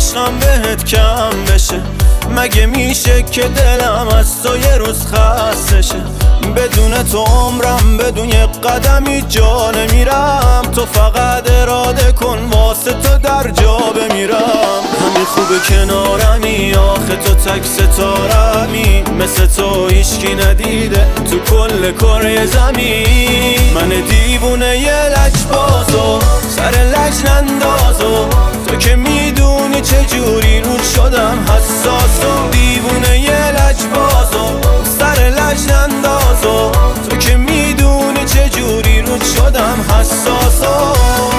عشقم بهت کم بشه؟ مگه میشه که دلم از تو یه روز خسته شه؟ بدون تو عمرم بدون یه قدمی جا نمیرم. تو فقط اراده کن واسه تو در جا بمیرم. همین خوبه کنارمی، آخه تو تک ستارمی، مثل تو هیچکی ندیده تو کل کره زمین. من دیوونه یه لجبازو سر لج نندازو، تو که میدونی چجوری رود شدم حساسو. دیوونه یه لجبازو سر لج نندازو، تو که میدونی چجوری رود شدم حساسو.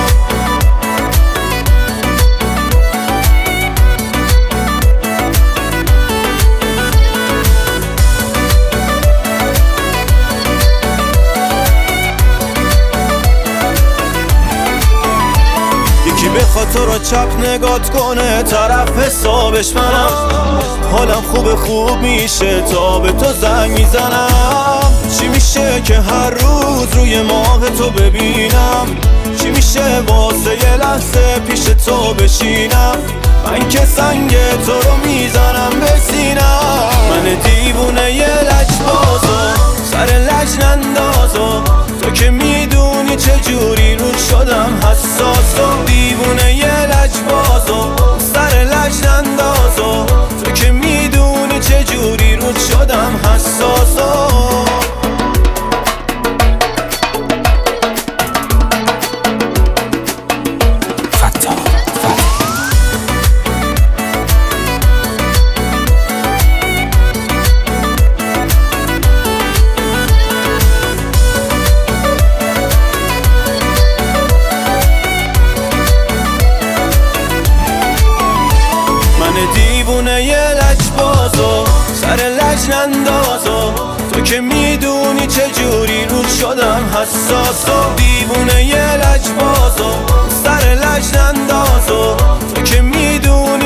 یکی بخواد تو رو چپ نگات کنه، طرف حسابش منم. حالم خوب میشه تا به تو زنگ میزنم. چی میشه که هر روز روی ماه تو ببینم؟ چی میشه واسه یه لحظه پیش تو بشینم؟ من که سنگ تو رو میزنم به سینم. من دیوونه یه لجبازو سر لج نندازو، تو که میدونی چجوری رود شدم حساسو. دیوونه یه لجبازو سر لج نندازو، تو که میدونی چجوری رود شدم حساسو. دیوونه یه لجبازو سر لج نندازو، تو که میدونی چجوری رود شدم حساسو. دیوونه یه لجبازو سر لج نندازو، تو که میدونی